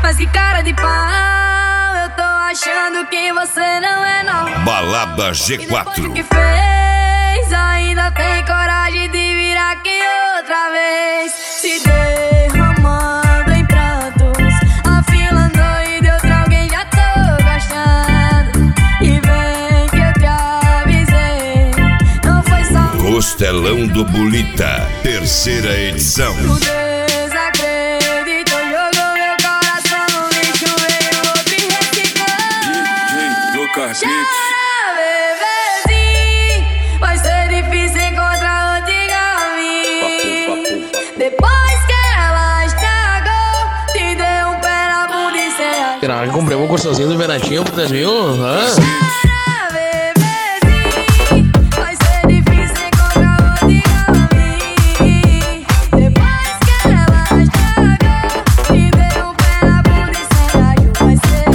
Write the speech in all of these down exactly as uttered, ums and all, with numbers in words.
Mas que cara de pau, eu tô achando que você não é normal. Balada G quatro. E depois do que fez, ainda tem coragem de vir aqui outra vez. Se derramando em prantos, afilando e de outra alguém já tô gostando. E vem que eu te avisei, não foi só Costelão do Bulita, terceira edição. tu desacreditou, jogou meu coração no lixo, veio outro e reciclou. Chora, bebezinho, vai ser difícil encontrar outro igual a mim. Depois que ela estragou, te deu um pé na bunda e cê achou. Será que comprei um gostosinho do Beratinho por três mil? Hã? Chora, bebezinho, vai ser difícil encontrar outro igual a mim. Depois que ela estragou, te deu um pé na bunda e cê achou. Vai ser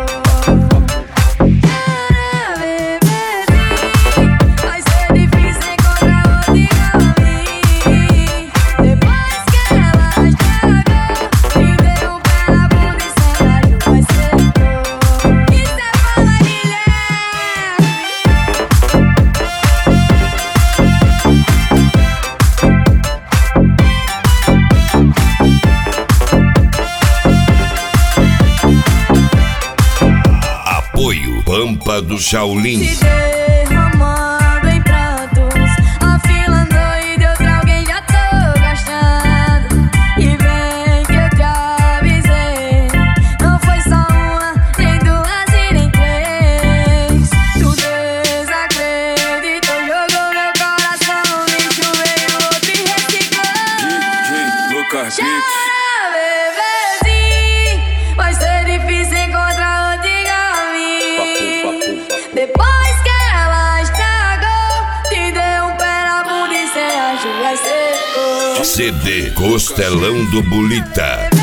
Apoio Pampa do Shaolin. se derramando em prantos, afilando e de outra alguém já tô gostando. E vem que eu te avisei, não foi só uma, nem duas e nem três. Tu desacreditou, jogou meu coração no lixo, veio outro e reciclou. Chora, bebezinho, vai ser difícil encontrar outro igual a mim. Depois que ela estragou, te deu um pé na bunda e cê achou. Vai ser C D Costelão do Bulita.